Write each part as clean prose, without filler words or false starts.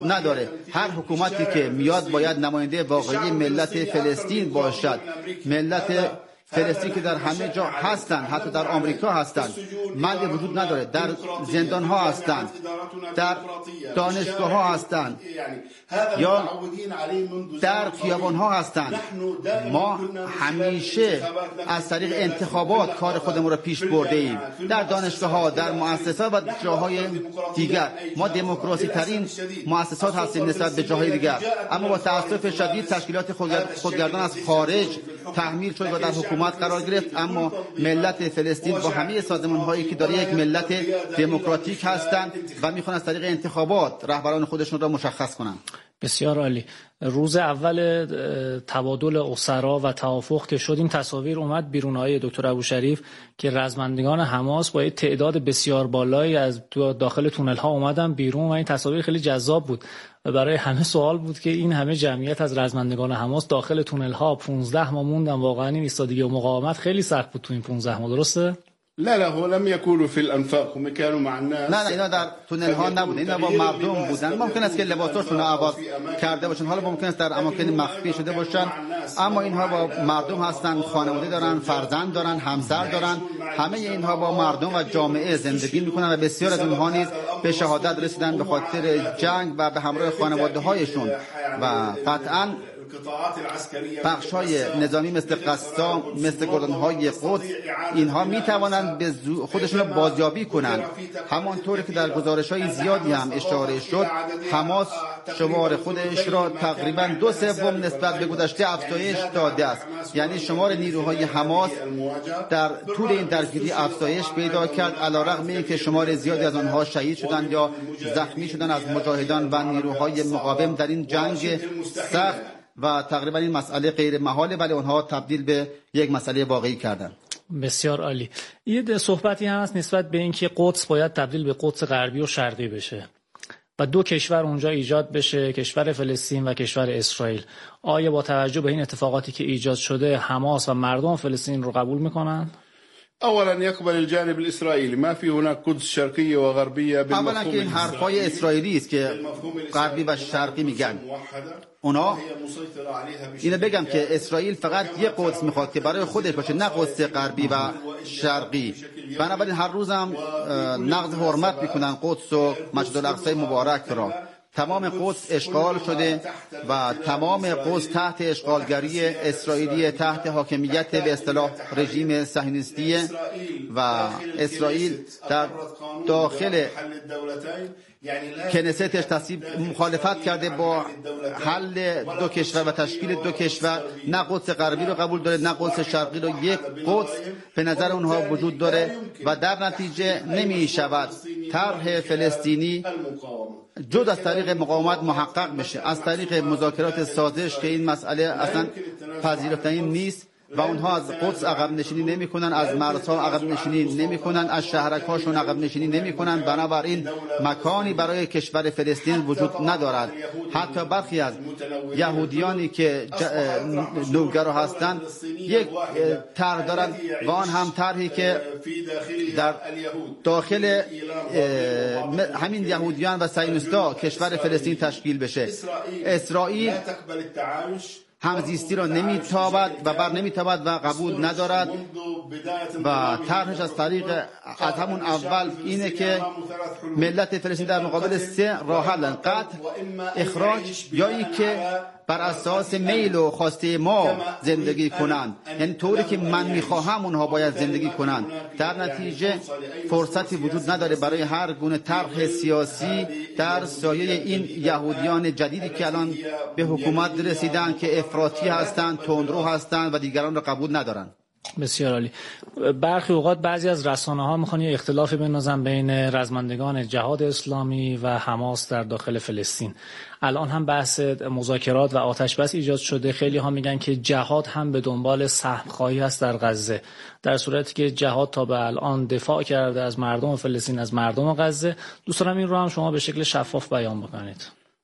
نداره. هر حکومتی که میاد باید نماینده واقعی ملت فلسطین باشد. ملت فلسطین که در همه جا هستند، حتی در آمریکا هستند، منع وجود نداره، در زندان ها هستند، در دانشگاه ها هستند یا در خیابان ها هستند. ما همیشه از طریق انتخابات کار خودمون را پیش برده ایم، در دانشگاه ها، در مؤسسات و جاهای دیگر. ما دموکراسی ترین مؤسسات هستیم نسبت به جاهای دیگر، اما با تأسف شدید تشکیلات خودگردان از خارج تحمیل شد و در حکومت قرار گرفت. اما ملت فلسطین با همه سازمان‌هایی که داره یک ملت دموکراتیک هستند و میخوان از طریق انتخابات رهبران خودشون را مشخص کنند. بسیار عالی. روز اول تبادل اسرا و توافق که شد، این تصاویر اومد بیرون های دکتر ابوشریف که رزمندگان حماس با تعداد بسیار بالایی از داخل تونل ها اومدن بیرون و این تصاویر خیلی جذاب بود و برای همه سوال بود که این همه جمعیت از رزمندگان حماس داخل تونل ها 15 ماه موندن. واقعا این ایستادگی و مقاومت خیلی سخت بود تو این 15 ماه، درسته؟ لا هو لم يكونوا في الانفاق، هم كانوا مع الناس. نه اینا در تونل ها نبودن، اینا با مردم بودن. ممکن است که لباساشون رو عوض کرده باشن، حالا ممکن است در اماکن مخفی شده باشن، اما اینها با مردم هستن، خانواده دارن، فرزند دارن، همسر دارن. همه اینها با مردم و جامعه زندگی میکنن و بسیار از اونها نیز به شهادت رسیدن به خاطر جنگ و به همراه خانواده هایشون. و قطعاً بخش‌های نظامی مثل قسام، مثل گردان‌های قدس، اینها می‌توانند خودشون را بازیابی کنند. همانطوری که در گزارش‌های زیادی هم اشاره شد، حماس شمار خودش را تقریباً 2/3 نسبت به گذشته افزایش داده است. یعنی شمار نیروهای حماس در طول این درگیری افزایش پیدا کرد، علی‌رغم اینکه شمار زیادی از آنها شهید شدند یا زخمی شدند از مجاهدان و نیروهای مقاوم در این جنگ سخت. و تقریبا این مسئله غیر محاله، ولی اونها تبدیل به یک مسئله واقعی کردن. بسیار عالی. یه صحبتی هست نسبت به اینکه قدس باید تبدیل به قدس غربی و شرقی بشه و دو کشور اونجا ایجاد بشه، کشور فلسطین و کشور اسرائیل. آیا با توجه به این اتفاقاتی که ایجاد شده حماس و مردم فلسطین رو قبول میکنن؟ اولا يقبل الجانب الاسرائيلي ما في هناك قدس شرقيه وغربيه بالمفهوم. اولا که این حرفای اسرائیلی است که غربی و شرقی میگن. اونا اینو بگم که اسرائیل فقط یه قدس میخواد که برای خودش باشه، نه قدس غربی و شرقی. بنابراین هر روزم نقض حرمت میکنن قدس و مسجد الاقصی مبارک را. تمام قدس اشغال شده و تمام قدس تحت اشغالگری اسرائیلی، تحت حاکمیت به اصطلاح رژیم صهیونیستی و اسرائیل در داخل کنستش تصویب مخالفت کرده با حل دو کشور و تشکیل دو کشور. نه قدس غربی رو قبول داره، نه قدس شرقی رو. یک قدس به نظر اونها وجود داره و در نتیجه نمی شود طرح فلسطینی جز از طریق مقاومت محقق بشه، از طریق مذاکرات سازش که این مسئله اصلا پذیرفتنی نیست و اونها از قدس عقب نشینی نمی‌کنن، از مرزها عقب نشینی نمی‌کنن، از شهرک‌هاشون عقب نشینی نمی‌کنن. بنابراین مکانی برای کشور فلسطین وجود ندارد. حتی برخی از یهودیانی که نوگرا هستند یک طرح دارند و آن هم طرحی که در داخل همین یهودیان و صهیونیست‌ها کشور فلسطین تشکیل بشه. اسرائیل همزیستی را نمیتابد و بر نمیتابد و قبول ندارد و طرحش از طریق از همون اول اینه که ملت فلسطین در مقابل 3 راه حل: قتل، اخراج، یا ای که بر اساس میل و خواسته ما زندگی کنند، یعنی طوری که من میخواهم اونها باید زندگی کنند. در نتیجه فرصتی وجود نداره برای هر گونه طرح سیاسی در سایه این یهودیان جدیدی که الان به حکومت رسیدن که افراطی هستند، تندرو هستند و دیگران را قبول ندارند. بسیار عالی. برخی اوقات بعضی از رسانه‌ها میخوان یه اختلافی بندازن بین رزمندگان جهاد اسلامی و حماس در داخل فلسطین. الان هم بحث مذاکرات و آتش بس ایجاد شده. خیلی ها میگن که جهاد هم به دنبال سهم خواهی هست در غزه، در صورتی که جهاد تا به الان دفاع کرده از مردم فلسطین، از مردم غزه. دوست دارم این رو هم شما به شکل شفاف بیان بکنید.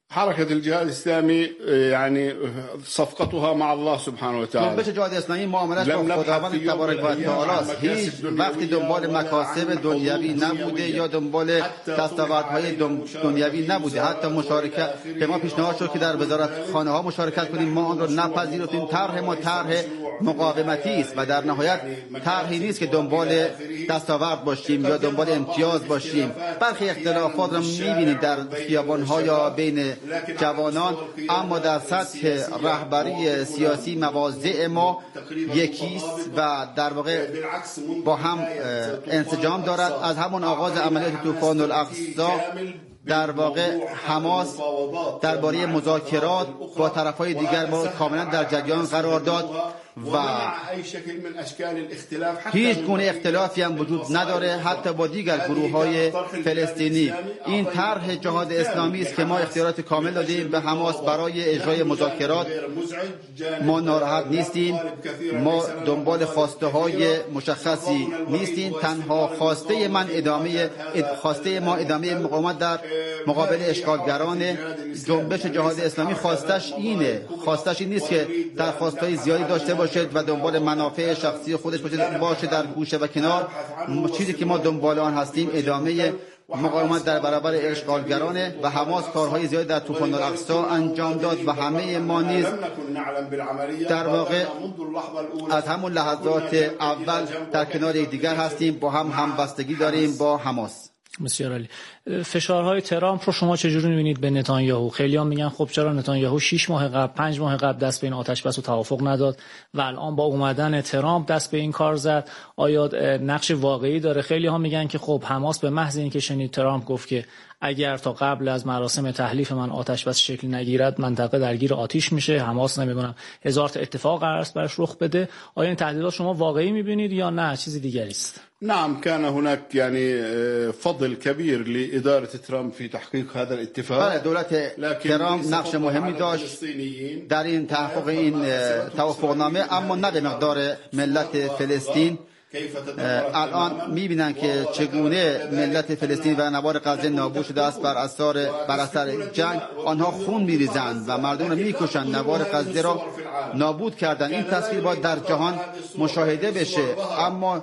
حركة الجهاد الإسلامي يعني صفقتها مع الله سبحانه وتعالى. جنبش جهاد اسلامی معاملش با خداوند تبارک و تعالی است. هیچ وقتی دنبال مکاسب دنیوی نبوده یا دنبال دستاوردهای دنیوی نبوده. حتی مشارکت به ما پیشنهاد شد که در وزارت خانه ها مشارکت کنیم، ما آن را نپذیرفتیم. طرح ما طرح مقاومتی است و در نهایت طرحی نیست که دنبال دستاورد باشیم یا دنبال امتیاز باشیم. برخی اختلافات را می‌بینید در خیابان‌ها یا بین جوانان، اما در سطح رهبری سیاسی مواضع ما یکیست و در واقع با هم انسجام دارد. از همون آغاز عملیات طوفان الاقصی در واقع حماس درباره مذاکرات با طرف‌های دیگر ما کاملا در جریان قرار داد و هیچ گونه اختلافی هم وجود نداره حتی با دیگر گروه‌های فلسطینی. این طرح جهاد اسلامی است که ما اختیارات کامل دادیم به حماس برای اجرای مذاکرات. ما ناراحت نیستیم، ما دنبال خواسته‌های مشخصی نیستیم. تنها خواسته ما ادامه مقاومت در مقابل اشغالگران. جنبش جهاد اسلامی خواستش این نیست که درخواست‌های زیادی داشته باشه و دنبال منافع شخصی خودش باشه در گوشه و کنار. چیزی که ما دنبال آن هستیم ادامه مقاومت در برابر اشغالگرانه و حماس کارهای زیادی در طوفان الاقصی انجام داد و همه ما نیز در واقع از همون لحظات اول در کنار یکدیگر هستیم، با هم همبستگی داریم با حماس. بسیار عالی. فشارهای ترامپ رو شما چجوری می‌بینید به نتانیاهو؟ خیلی‌ها میگن خب چرا نتانیاهو 6 ماه قبل 5 ماه قبل دست به این آتش‌بس و توافق نداد و الان با اومدن ترامپ دست به این کار زد؟ آیا نقش واقعی داره؟ خیلی‌ها میگن که خب حماس به محض اینکه شنید ترامپ گفت که اگر تا قبل از مراسم تحلیف من آتش‌بس شکل نگیرد منطقه درگیر آتش میشه، حماس نمیدونم هزار تا اتفاق قرار براش رخ بده. آیا این تهدیدات شما واقعی می‌بینید یا نه چیزی دیگری است؟ نعم كان هناك يعني فضل كبير لإدارة ترامب في تحقيق هذا الاتفاق. دولت ترامپ نقش مهمی داشت در این تحقق این توافقنامه، اما نه به مقدار ملت فلسطین. الان میبینن که چگونه ملت فلسطین و نوار غزه نابود شده است بر اثر جنگ. آنها خون میریزند و مردم را میکشند، نوار غزه را نابود کردن. این تصویر باید در جهان مشاهده بشه، اما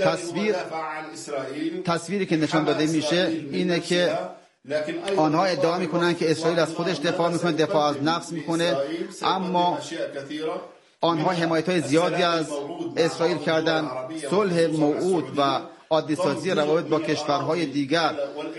تصویری که نشان داده میشه اینه که آنها ادعا میکنن که اسرائیل از خودش دفاع میکنه، دفاع از نفس میکنه، اما آنها حمایت‌های زیادی از اسرائیل کردند. صلح موعود و عادی‌سازی روابط با کشورهای دیگر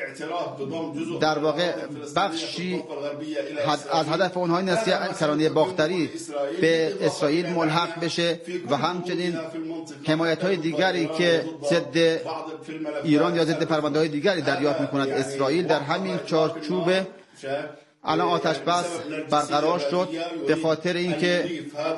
در واقع بخشی از هدف اونها این است که کرانه باختری به اسرائیل ملحق بشه و همچنین حمایت‌های دیگری که ضد ایران یا ضد پرونده‌های دیگری دریافت می‌کند اسرائیل. در همین چارچوب الان آتش بس برقرار شد به خاطر اینکه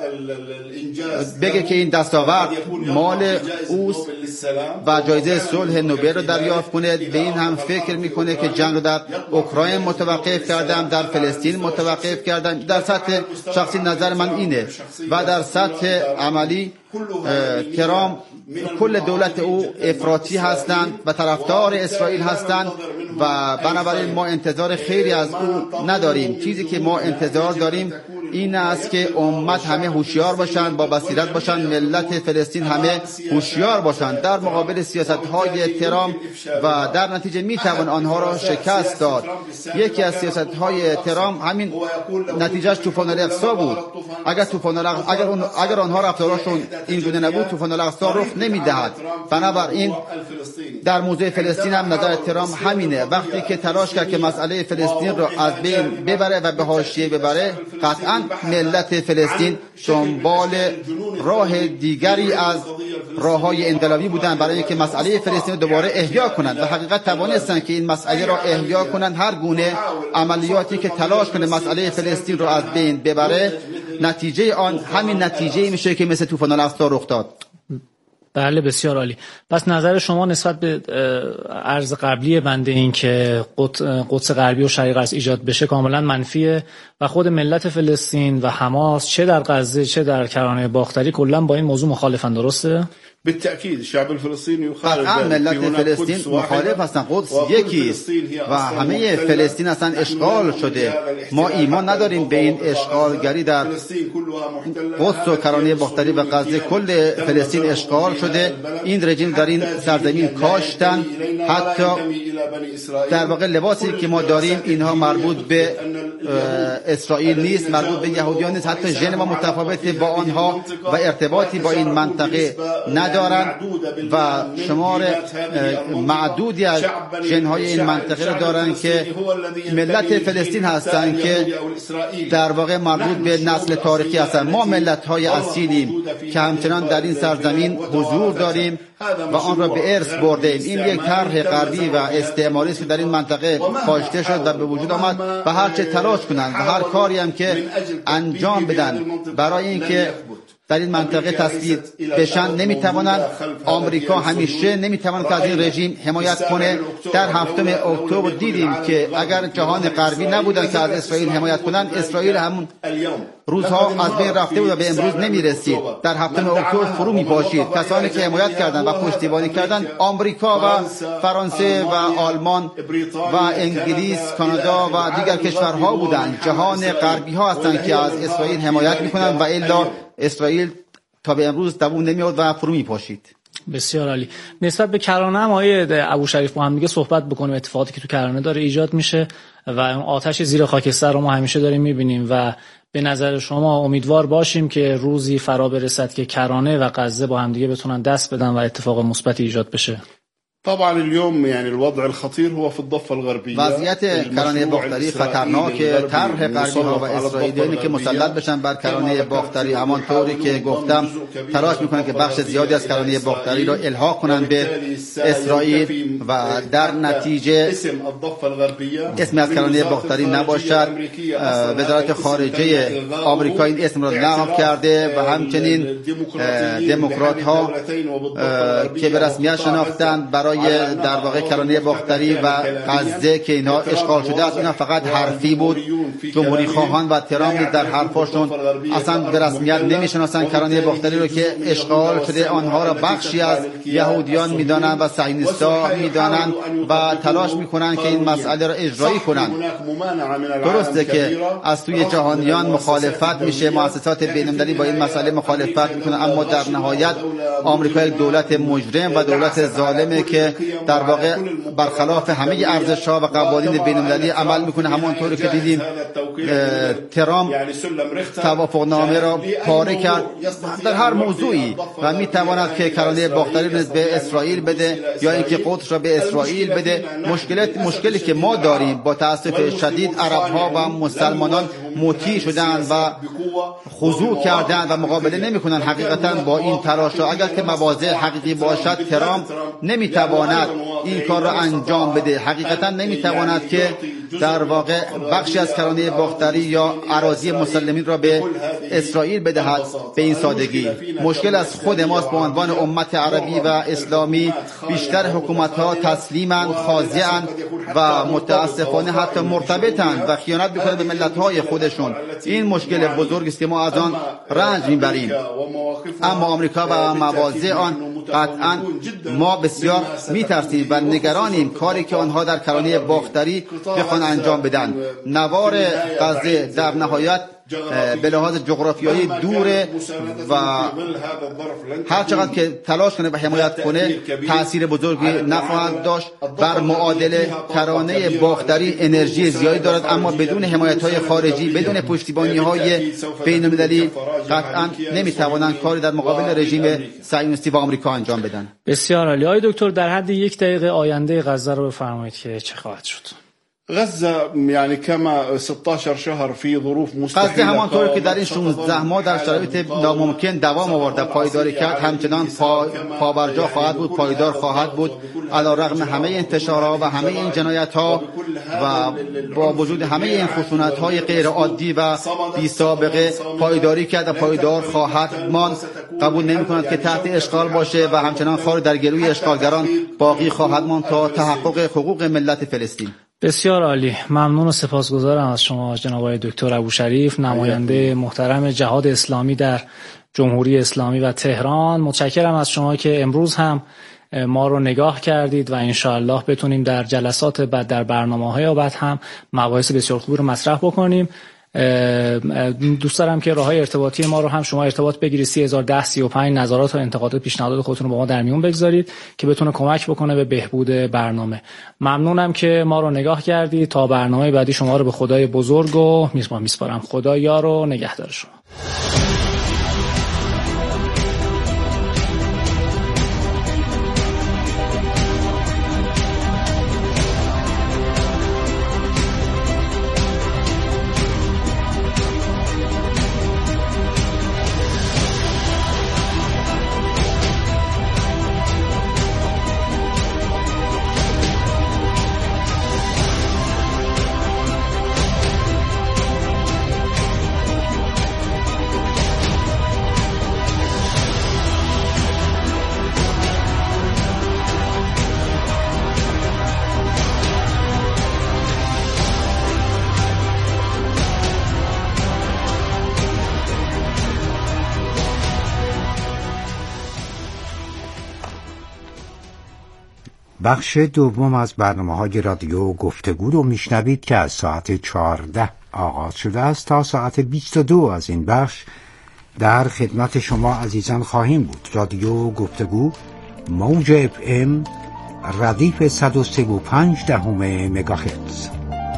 بگه که این دستاورد مال اوست و جایزه صلح نوبل رو دریافت کنه. به این هم فکر میکنه که جنگ رو در اوکراین متوقف کردم، در فلسطین متوقف کردم. در سطح شخصی نظر من اینه و در سطح عملی ترامپ کل دولت او افراطی هستند و طرفدار اسرائیل هستند و بنابراین ما انتظار خیری از او نداریم. چیزی که ما انتظار داریم این است که امت همه هوشیار باشند، با بصیرت باشند، ملت فلسطین همه هوشیار باشند در مقابل سیاست‌های ترامپ و در نتیجه میتوان آنها را شکست داد. یکی از سیاست‌های ترامپ همین نتیجهش طوفان الاقصی بود. اگر آنها رفتارشون این گونه نبود طوفان الاقصی رخ نمیدهد. بنابراین در موضوع فلسطین هم نظر ترامپ همینه. وقتی که تلاش کرد که مسئله فلسطین را از بین ببره و به حاشیه ببره، قطعاً ملت فلسطین دنبال راه دیگری از راه‌های انقلابی بودن برای اینکه مسئله فلسطین رو دوباره احیا کنند و حقیقت توانستن که این مسئله را احیا کنند. هر گونه عملیاتی که تلاش کنه مسئله فلسطین رو از بین ببره، نتیجه آن همین نتیجه میشه که مثل طوفان الاقصی رخ داد. بله بسیار عالی. پس نظر شما نسبت به عرض قبلی بنده این که قدس غربی و شرق قدس ایجاد بشه کاملا منفیه و خود ملت فلسطین و حماس چه در غزه چه در کرانه باختری کلا با این موضوع مخالفن، درسته؟ بالتأكيد الشعب الفلسطيني يخالف قطعا ملت فلسطین مخالف هستند. قدس یکی است و همه فلسطین اصلا اشغال شده. ما ایمان نداریم به این اشغالگری. در قدس و کرانه باختری و غزه کل فلسطین اشغال شده. این رژیم در این سرزمین کاشتن. حتی در واقع لباسی که ما داریم اینها مربوط به اسرائیل نیست، مربوط به یهودیان نیست. حتی ژن ما متفاوت با آنها و ارتباطی با این منطقه ندارند و شمار معدودی از ژن‌های این منطقه را دارند که ملت فلسطین هستند که در واقع مربوط به نسل تاریخی هستند. ما ملت‌های اصیلیم که همچنان در این سرزمین حضور داریم و آن را به ارث بردیم. این یک طرح غربی و استعماری است که در این منطقه کاشته شد و به وجود آمد و هر چه تلاش کنند و هر کاری هم که انجام بدن برای اینکه در این منطقه تثبیت بشن نمیتوانند. آمریکا همیشه نمیتواند که از این رژیم حمایت کنه. در 7 اکتبر دیدیم که اگر جهان غربی نبودن که از اسرائیل حمایت کنند، اسرائیل همون روزها از بین رفته بود و به امروز نمیرسید. در 7 اکتبر فرو میپاشید. کسانی که حمایت کردند و پشتیبانی کردند آمریکا و فرانسه و آلمان و انگلیس، کانادا و دیگر کشورها بودند. جهان غربی ها هستند که از اسرائیل حمایت میکنند و الا اسرائیل تا به امروز دوام نمیاد و فرو میپاشید. بسیار عالی. نسبت به کرانه هم آقای ابوشریف با هم دیگه صحبت بکنیم. اتفاقاتی که تو کرانه داره ایجاد میشه و آتش زیر خاکستر رو ما همیشه داریم میبینیم و به نظر شما امیدوار باشیم که روزی فرا برسد که کرانه و غزه با هم دیگه بتونن دست بدن و اتفاق مثبتی ایجاد بشه. طبعا اليوم يعني الوضع الخطير هو في الضفة الغربية. وضعیت کرانه باختری خطرناکه. طرح غربی ها و اسرائیلیانی که مسلط بشن بر کرانه باختری همانطوری که گفتم تلاش میکنن که بخش زیادی از کرانه باختری را الحاق کنند به اسرائیل و در نتیجه اسم از کرانه باختری نباشد. وزارت خارجه آمریکا این اسم را لغو کرده و همچنین دموکرات ها که به رسمیت شناختند برای در واقع کرانه باختری و غزه که اینها اشغال شده است، اینا فقط حرفی بود. جمهوری خواهان و ترامپ در حرفاشون اصلا به رسمیت نمیشناسن کرانه باختری رو که اشغال شده. آنها را بخشی از یهودیان میدانن و صهیونیست‌ها میدانن و تلاش میکنن که این مسئله را اجرایی کنن. درسته که از سوی جهانیان مخالفت میشه، مؤسسات بین‌المللی با این مسئله مخالفت میکنن، اما در نهایت آمریکا یک دولت مجرم و دولت ظالمه که در واقع برخلاف همه ارزش‌ها و قوانین بین‌المللی عمل میکنه. همونطوری که دیدیم ترامپ توافقنامه را پاره کرد در هر موضوعی و میتواند که کرانه باختری را به اسرائیل بده یا اینکه قدس را به اسرائیل بده. مشکلی که ما داریم با تأسف شدید عرب‌ها و مسلمانان مطیع شدند و خضوع کردند و مقابله نمی‌کنند حقیقتاً با این تلاش‌ها. اگر که مواضع حقیقی باشد ترامپ نمیتواند این کار را انجام بده. حقیقتاً نمیتواند که در واقع بخشی از کرانه باختری یا اراضی مسلمین را به اسرائیل بدهد به این سادگی. مشکل از خود ماست. به عنوان امت عربی و اسلامی بیشتر حکومت‌ها تسلیماً، خاضعاً و متاسفانه حتی مرتبطاً و خیانت می‌کنند به ملت‌های خودشون. این مشکل بزرگی است که ما از آن رنج می‌بریم. اما آمریکا و مواضع آن قطعاً ما بسیار می‌ترسیم و نگرانیم کاری که آنها در کرانه باختری بخوان انجام بدن. نوار غزه در نهایت به لحاظ جغرافیایی دوره و هر چقدر که تلاش کنه و حمایت کنه تأثیر بزرگی نخواهد داشت. بر معادله کرانه باختری انرژی زیادی دارد، اما بدون حمایت‌های خارجی، بدون پشتیبانی‌های بین‌المللی قطعاً نمی‌توانند کاری در مقابل رژیم صهیونیستی و آمریکا انجام بدن. بسیار عالی. آقای دکتر در حد 1 دقیقه آینده غزه رو بفرمایید که چه خواهد شد؟ غزه يعني كما 16 شهر في ظروف مستحيله. غزه همانطور که در این 16 ماه در شرایط ناممکن دوام آورده پایداری کرد، همچنان پابرجا خواهد بود، پایدار خواهد بود علیرغم همه انتشارها و همه این جنایت‌ها و با وجود همه این خشونت‌های غیر عادی و بی سابقه پایداری کرد و پایدار خواهد ماند. قبول نمی‌کند که تحت اشغال باشه و همچنان خار در گلوی اشغالگران باقی خواهد ماند تا تحقق حقوق ملت فلسطین. بسیار عالی. ممنون و سپاسگزارم از شما جناب آقای دکتر ابوشریف، نماینده محترم جهاد اسلامی در جمهوری اسلامی و تهران. متشکرم از شما که امروز هم ما رو نگاه کردید و انشاءالله بتونیم در جلسات بعد، در برنامه‌های بعد هم مباحث بسیار خوبی رو مطرح بکنیم. دوست دارم که راههای ارتباطی ما رو هم شما ارتباط بگیرید، 301035 نظرات و انتقادات پیشنهادات خودتون رو با ما در میون بگذارید که بتونه کمک بکنه به بهبود برنامه. ممنونم که ما رو نگاه کردید. تا برنامه بعدی شما رو به خدای بزرگ و میسپارم. خدا یار و نگهدار شما. بخش دوم از برنامه‌های رادیو گفتگو رو میشنوید که از ساعت 14 آغاز شده است. تا ساعت 22 از این بخش در خدمت شما عزیزان خواهیم بود. رادیو گفتگو موج FM ردیف 103.5 مگاهرتز.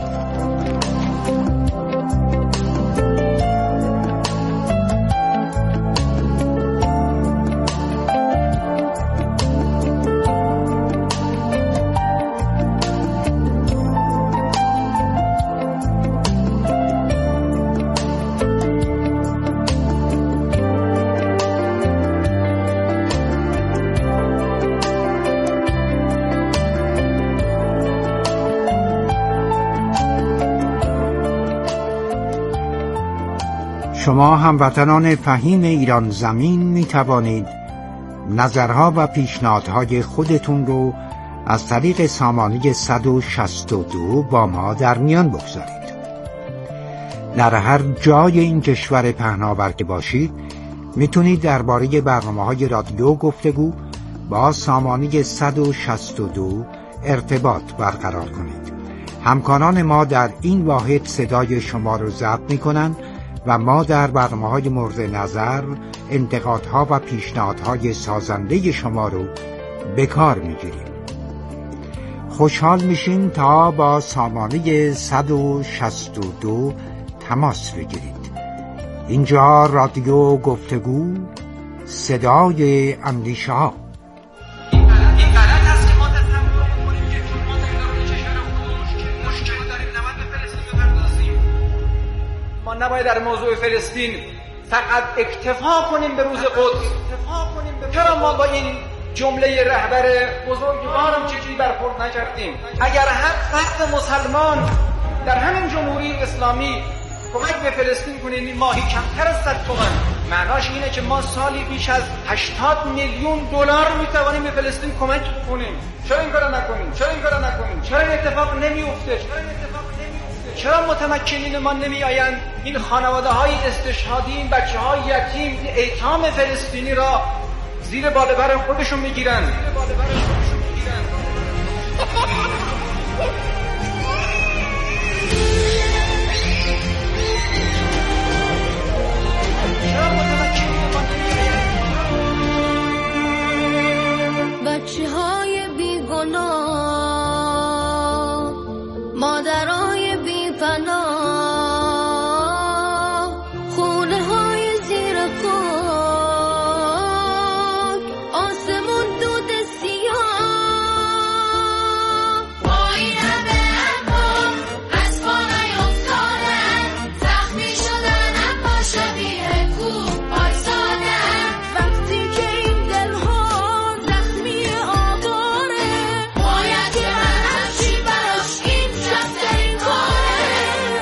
شما هموطنان فهیم ایران زمین می توانید نظرها و پیشنهادهای خودتون رو از طریق سامانه 162 با ما در میان بگذارید. در هر جای این کشور پهناور که باشید میتونید درباره برنامه‌های رادیو گفتگو با سامانه 162 ارتباط برقرار کنید. همکاران ما در این واحد صدای شما رو ضبط میکنن و ما در برنامه‌های مورد نظر انتقادها و پیشنهادهای سازنده شما رو به کار میگیریم. خوشحال میشیم تا با سامانه 162 تماس بگیرید. اینجا رادیو گفتگو، صدای اندیشه ها. نباید در موضوع فلسطین فقط اکتفا کنیم به روز قدس. چرا ما با این جمله رهبر بزرگوارم چجوری برخورد نکردیم؟ اگر هر فرد مسلمان در همین جمهوری اسلامی کمک به فلسطین کنیم ماهی کمتر از 100 تومان، معناش اینه که ما سالی بیش از 80 میلیون دلار میتوانیم به فلسطین کمک کنیم. چرا این کارو نکنیم؟ چرا این اتفاق نمیفته؟ چرا متمکنین ما نمی آیند این خانواده های استشهادی، این بچه های یتیم، ایتام فلسطینی را زیر بالابر خودشون میگیرن؟ بچه های بیگناه، مادرای بی‌پناه، خونه های زیر خاک، آسمون دود سیاه، با این همه انبار از بالای افتادن، زخمی شدن اما شبیه کوه پایسادن. وقتی که این دلها زخمی آواره، باید که من همچی براش این جفترین کاره.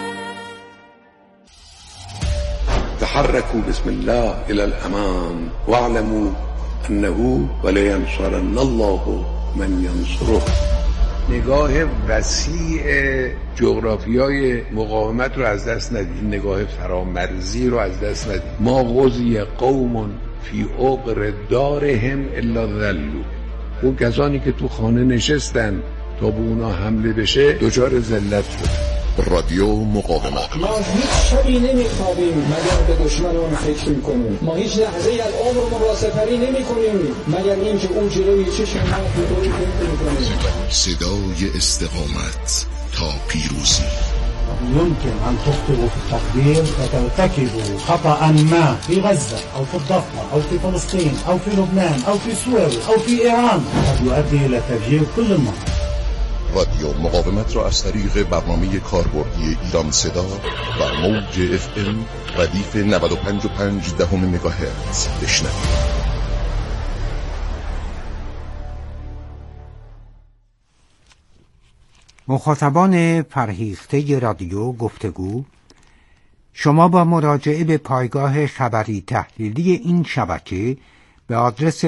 تحركوا بسم الله إلى الأمام واعلموا أنه ولينصرن الله من ينصره. نگاه وسیع جغرافیای مقاومت رو از دست ندید، نگاه فرامرزی رو از دست ندید. ما غزی قوم فی عقر دارهم الا ذلوا. اون کسانی که تو خانه نشستن تا به اونا حمله بشه دچار ذلت شد. رادیو مقاومت. ما هیچ شبی نمیخوابیم مگر به دشمنان فکر میکنیم. ما هیچ لحظه از عمر ما سپری نمیکنیم مگر اینکه اون جلوی چشم ما رو فکر میکنیم. صدای استقامت تا پیروزی. يمكن أن تخطئوا في التقدير فترتكبوا خطأ ما في غزة أو في الضفة أو في فلسطين أو في لبنان أو في سوريا أو في إيران قد يؤدي إلى تفجير كل المنطقة. رادیو مقاومت را از طریق برنامه کاربردی ایران صدا و موج FM ردیف 95.5 مگاهرتز بشنوید. مخاطبان فرهیخته رادیو گفتگو، شما با مراجعه به پایگاه خبری تحلیلی این شبکه به آدرس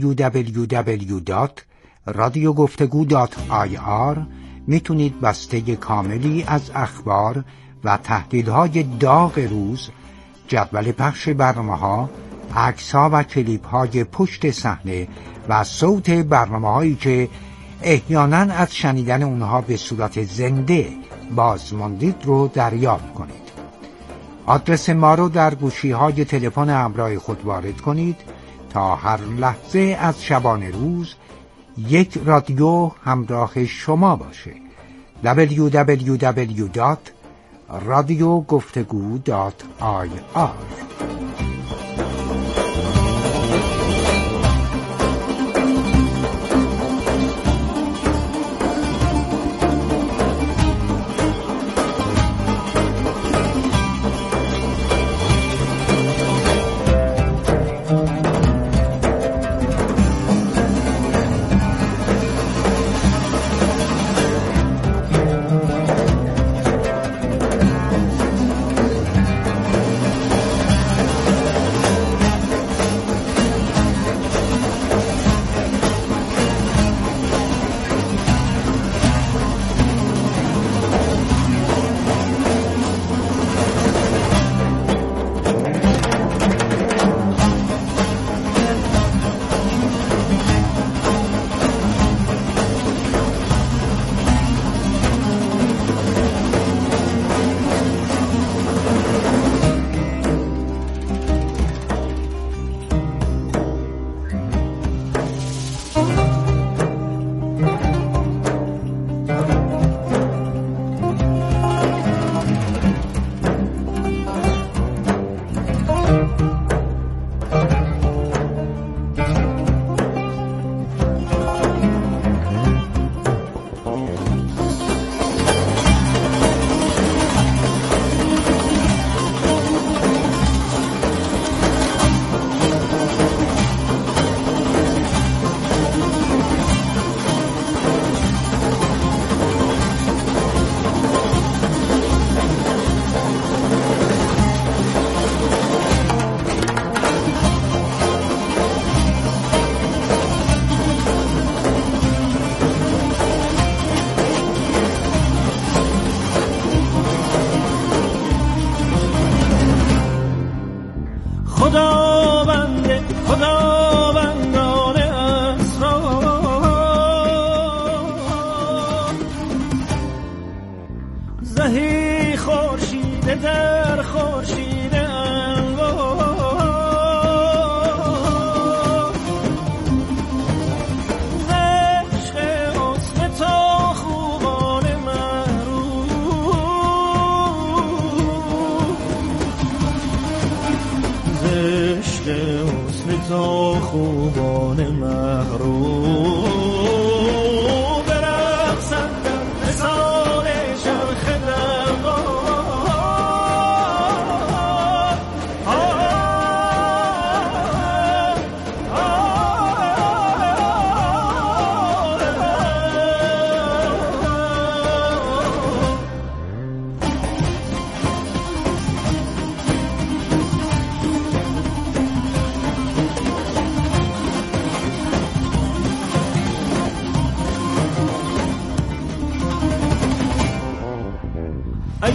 www.radiogoftegu.ir میتونید بسته کاملی از اخبار و تحلیل‌های داغ روز، جدول پخش برنامه‌ها، عکس‌ها و کلیپ‌های پشت صحنه و صوت برنامه‌هایی که احیانا از شنیدن اونها به صورت زنده بازماندید رو دریافت کنید. آدرس ما رو در گوشی‌های تلفن همراه خود وارد کنید تا هر لحظه از شبانه روز یک رادیو همراه شما باشه. www.radiogoftegu.ir.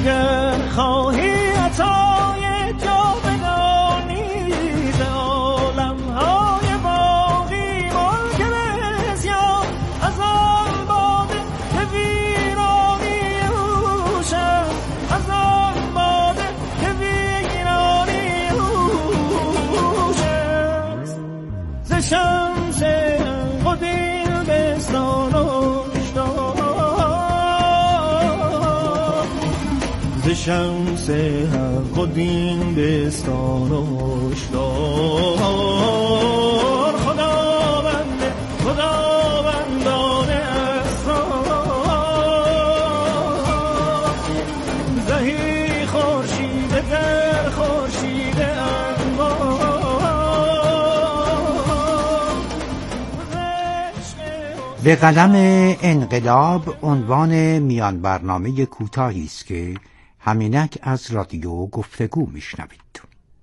اگر خواهی عطای جاودانی ز عالم‌های باقی ممکن است یا از آن باده که ویرانی اوشم، از آن باده که ویرانی اوشم ز شمس قدیم بستان شمس حق و دین بستان هشدار خداوندان اسرار زهی خورشید در خورشید به قلم انقلاب عنوان میان برنامه کوتاهی است که همینک از رادیو گفتگو میشنوید.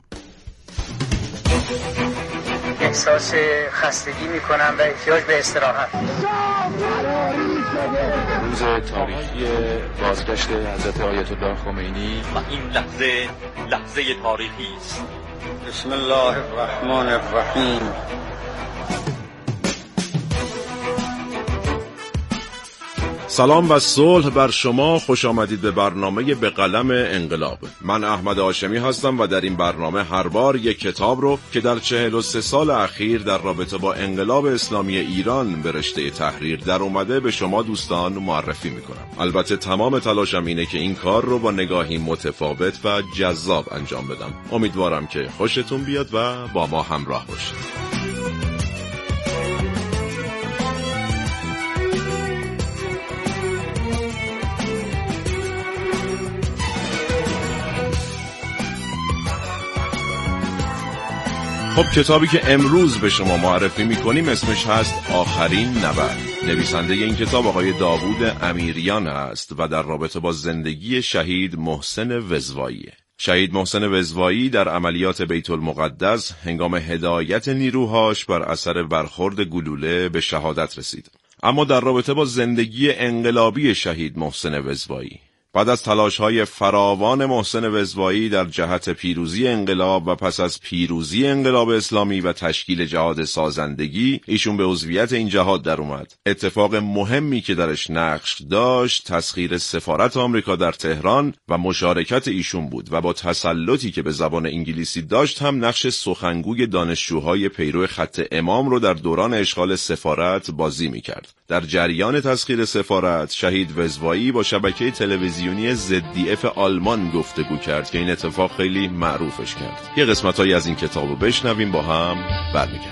احساس خستگی میکنم و احتیاج به استراحت. روز تاریخی بازگشت حضرت آیت الله خمینی و این لحظه تاریخی است. بسم الله الرحمن الرحیم. سلام و صلح بر شما، خوش آمدید به برنامه به قلم انقلاب. من احمد هاشمی هستم و در این برنامه هر بار یک کتاب رو که در 43 سال اخیر در رابطه با انقلاب اسلامی ایران به رشته تحریر در اومده به شما دوستان معرفی میکنم. البته تمام تلاشم اینه که این کار رو با نگاهی متفاوت و جذاب انجام بدم. امیدوارم که خوشتون بیاد و با ما همراه باشید. خب کتابی که امروز به شما معرفی میکنیم اسمش هست آخرین نبرد. نویسنده این کتاب آقای داوود امیریان است و در رابطه با زندگی شهید محسن وزواییه. شهید محسن وزوایی در عملیات بیت المقدس هنگام هدایت نیروهاش بر اثر برخورد گلوله به شهادت رسید. اما در رابطه با زندگی انقلابی شهید محسن وزوایی، بعد از تلاش‌های فراوان محسن وزوایی در جهت پیروزی انقلاب و پس از پیروزی انقلاب اسلامی و تشکیل جهاد سازندگی، ایشون به عضویت این جهاد در اومد. اتفاق مهمی که درش نقش داشت تسخیر سفارت آمریکا در تهران و مشارکت ایشون بود و با تسلطی که به زبان انگلیسی داشت هم نقش سخنگوی دانشجوهای پیرو خط امام رو در دوران اشغال سفارت بازی می‌کرد. در جریان تسخیر سفارت، شهید وزوایی با شبکه تلویزیونی ZDF آلمان گفتگو کرد که این اتفاق خیلی معروفش کرد. یه قسمتایی از این کتابو بشنویم با هم برمیگردیم.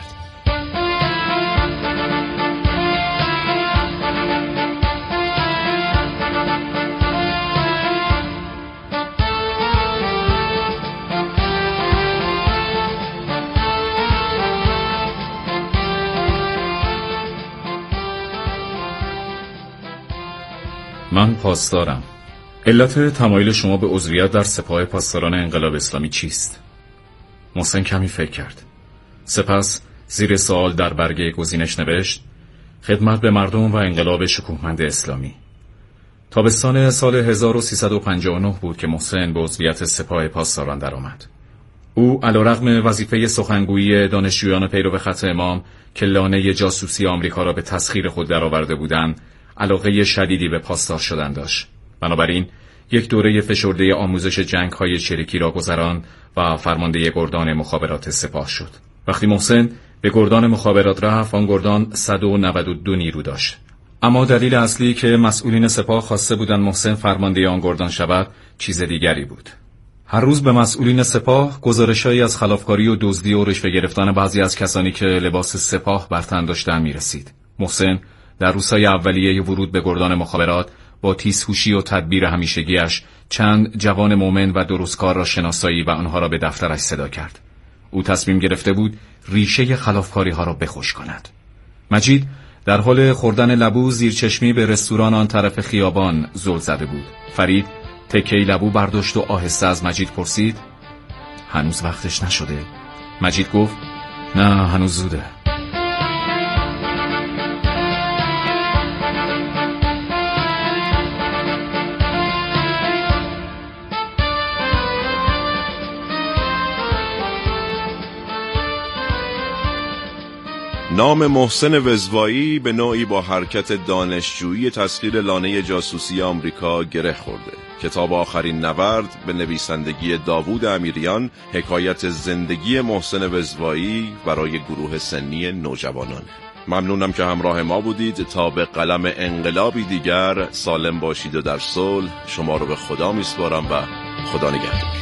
من پاسدارم. علت تمایل شما به عضویت در سپاه پاسداران انقلاب اسلامی چیست؟ محسن کمی فکر کرد. سپس زیر سوال در برگه گزینش نوشت: خدمت به مردم و انقلاب شکوهمند اسلامی. تابستان سال 1359 بود که محسن به عضویت سپاه پاسداران درآمد. او علیرغم وظیفه سخنگویی دانشجویان پیرو خط امام که لانه جاسوسی آمریکا را به تسخیر خود درآورده بودند، علاقه شدیدی به پاسدار شدن داشت. بنابراین یک دوره فشرده آموزش جنگ‌های چریکی را گذران و فرمانده گردان مخابرات سپاه شد. وقتی محسن به گردان مخابرات رفت، آن گردان 192 نیرو داشت. اما دلیل اصلی که مسئولین سپاه خواسته بودند محسن فرمانده آن گردان شود چیز دیگری بود. هر روز به مسئولین سپاه گزارش‌هایی از خلافکاری و دزدی و رشوه گرفتن بعضی از کسانی که لباس سپاه بر تن داشتند می‌رسید. محسن در روزهای اولیه ورود به گردان مخابرات با تیزهوشی و تدبیر همیشگیش چند جوان مومن و درستکار را شناسایی و آنها را به دفترش صدا کرد. او تصمیم گرفته بود ریشه خلافکاری ها را بخشک کند. مجید در حال خوردن لبو زیر چشمی به رستوران آن طرف خیابان زل زده بود. فرید تکه‌ای لبو برداشت و آهسته از مجید پرسید: هنوز وقتش نشده؟ مجید گفت: نه، هنوز زوده. نام محسن وزوایی به نوعی با حرکت دانشجویی تسخیر لانه جاسوسی آمریکا گره خورده. کتاب آخرین نبرد به نویسندگی داوود امیریان حکایت زندگی محسن وزوایی برای گروه سنی نوجوانان. ممنونم که همراه ما بودید. تا به قلم انقلابی دیگر سالم باشید و در صلح. شما رو به خدا میسپارم و خدا نگهدار.